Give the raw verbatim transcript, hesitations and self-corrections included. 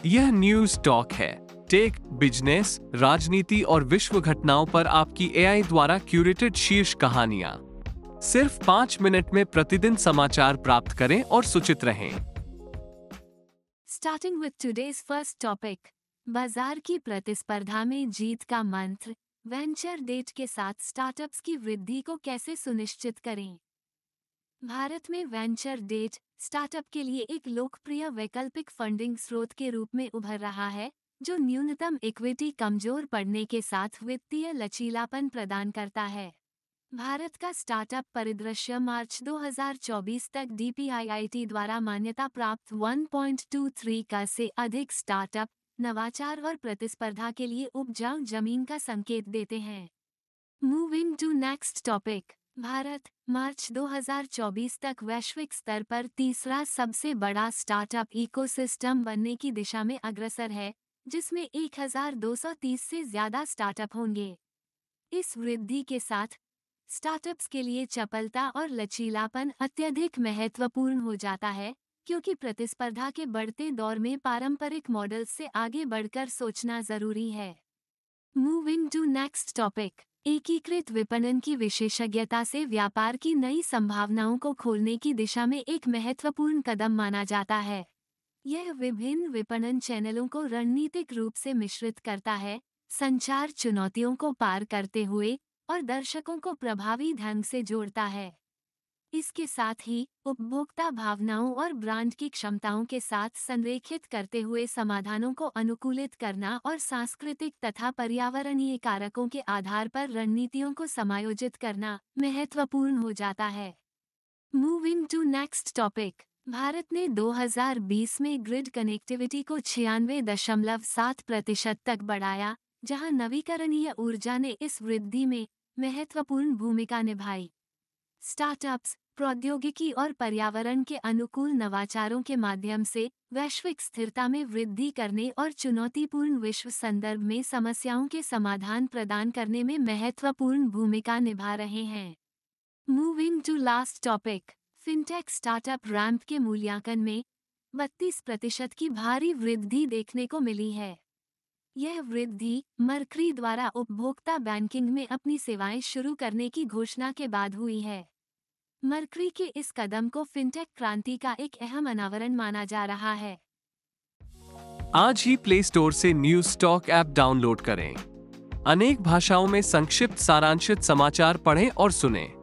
यह news talk है। Tech, business, राजनीति और विश्व घटनाओं पर आपकी एआई द्वारा क्यूरेटेड शीर्ष कहानियां। सिर्फ पाँच मिनट में प्रतिदिन समाचार प्राप्त करें और सूचित रहें। Starting with today's first topic, बाजार की प्रतिस्पर्धा में जीत का मंत्र, वेंचर डेट के साथ स्टार्टअप्स की वृद्धि को कैसे सुनिश्चित करें। भारत में वेंचर डेट स्टार्टअप के लिए एक लोकप्रिय वैकल्पिक फंडिंग स्रोत के रूप में उभर रहा है, जो न्यूनतम इक्विटी कमजोर पड़ने के साथ वित्तीय लचीलापन प्रदान करता है। भारत का स्टार्टअप परिदृश्य मार्च दो हज़ार चौबीस तक D P I I T द्वारा मान्यता प्राप्त एक पॉइंट दो तीन का से अधिक स्टार्टअप नवाचार और प्रतिस्पर्धा के लिए उपजाऊ जमीन का संकेत देते हैं। Moving to next topic, Bharat मार्च दो हज़ार चौबीस तक वैश्विक स्तर पर तीसरा सबसे बड़ा स्टार्टअप इकोसिस्टम बनने की दिशा में अग्रसर है, जिसमें एक हज़ार दो सौ तीस से ज्यादा स्टार्टअप होंगे। इस वृद्धि के साथ स्टार्टअप्स के लिए चपलता और लचीलापन अत्यधिक महत्वपूर्ण हो जाता है, क्योंकि प्रतिस्पर्धा के बढ़ते दौर में पारंपरिक मॉडल से आगे बढ़कर सोचना जरूरी है। मूविंग टू नेक्स्ट टॉपिक, एकीकृत विपणन की विशेषज्ञता से व्यापार की नई संभावनाओं को खोलने की दिशा में एक महत्वपूर्ण कदम माना जाता है। यह विभिन्न विपणन चैनलों को रणनीतिक रूप से मिश्रित करता है, संचार चुनौतियों को पार करते हुए और दर्शकों को प्रभावी ढंग से जोड़ता है। इसके साथ ही उपभोक्ता भावनाओं और ब्रांड की क्षमताओं के साथ संरेखित करते हुए समाधानों को अनुकूलित करना और सांस्कृतिक तथा पर्यावरणीय कारकों के आधार पर रणनीतियों को समायोजित करना महत्वपूर्ण हो जाता है। Moving to next topic, Bharat ने दो हज़ार बीस में ग्रिड कनेक्टिविटी को छियानवे दशमलव सात प्रतिशत तक बढ़ाया, जहां नवीकरणीय ऊर्जा ने इस वृद्धि में महत्वपूर्ण भूमिका निभाई। स्टार्टअप्स प्रौद्योगिकी और पर्यावरण के अनुकूल नवाचारों के माध्यम से वैश्विक स्थिरता में वृद्धि करने और चुनौतीपूर्ण विश्व संदर्भ में समस्याओं के समाधान प्रदान करने में महत्वपूर्ण भूमिका निभा रहे हैं। Moving to last topic, fintech startup Ramp के मूल्यांकन में बत्तीस प्रतिशत की भारी वृद्धि देखने को मिली है। यह वृद्धि मर्करी द्वारा उपभोक्ता बैंकिंग में अपनी सेवाएं शुरू करने की घोषणा के बाद हुई है। मर्करी के इस कदम को फिनटेक क्रांति का एक अहम अनावरण माना जा रहा है। आज ही प्ले स्टोर से न्यूज टॉक ऐप डाउनलोड करें। अनेक भाषाओं में संक्षिप्त सारांशित समाचार पढ़ें और सुनें।